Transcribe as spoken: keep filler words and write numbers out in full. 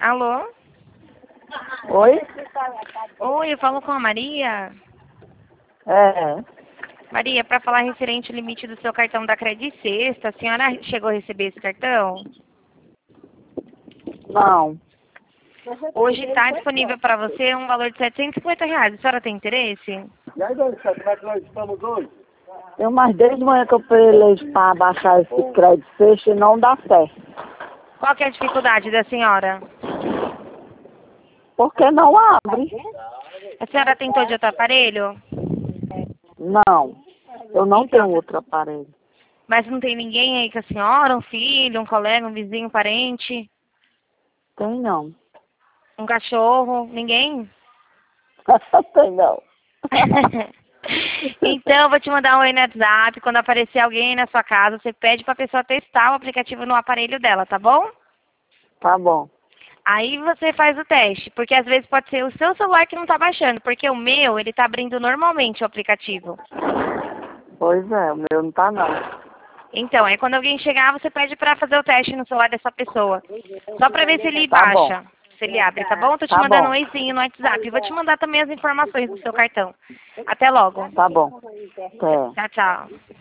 Alô? Oi? Oi, eu falo com a Maria. É. Maria, para falar referente ao limite do seu cartão da Credit Sexta, a senhora chegou a receber esse cartão? Não. Hoje está disponível para você um valor de setecentos e cinquenta reais. A senhora tem interesse? E aí, Dona Sá, como é que nós estamos hoje? Eu, mas desde manhã que eu pelejei para baixar esse crédito sexta e não dá certo. Qual que é a dificuldade da senhora? Porque não abre? A senhora tentou de outro aparelho? Não. Eu não Então, tenho outro aparelho. mas não tem ninguém aí com a senhora? Um filho, um colega, um vizinho, um parente? Tem não. Um cachorro? Ninguém? Tem não. Então, eu vou te mandar um oi no WhatsApp. Quando aparecer alguém na sua casa, você pede para a pessoa testar o aplicativo no aparelho dela, tá bom? Tá bom. Aí você faz o teste, porque às vezes pode ser o seu celular que não está baixando, porque o meu, ele está abrindo normalmente o aplicativo. Pois é, o meu não tá não. Então, aí quando alguém chegar, você pede para fazer o teste no celular dessa pessoa. Só para ver se ele Tá bom. baixa, se ele abre, tá bom? Tô te Tá mandando bom. um oizinho no WhatsApp. Vou te mandar também as informações do seu cartão. Até logo. Tá bom. Até. Tchau, tchau.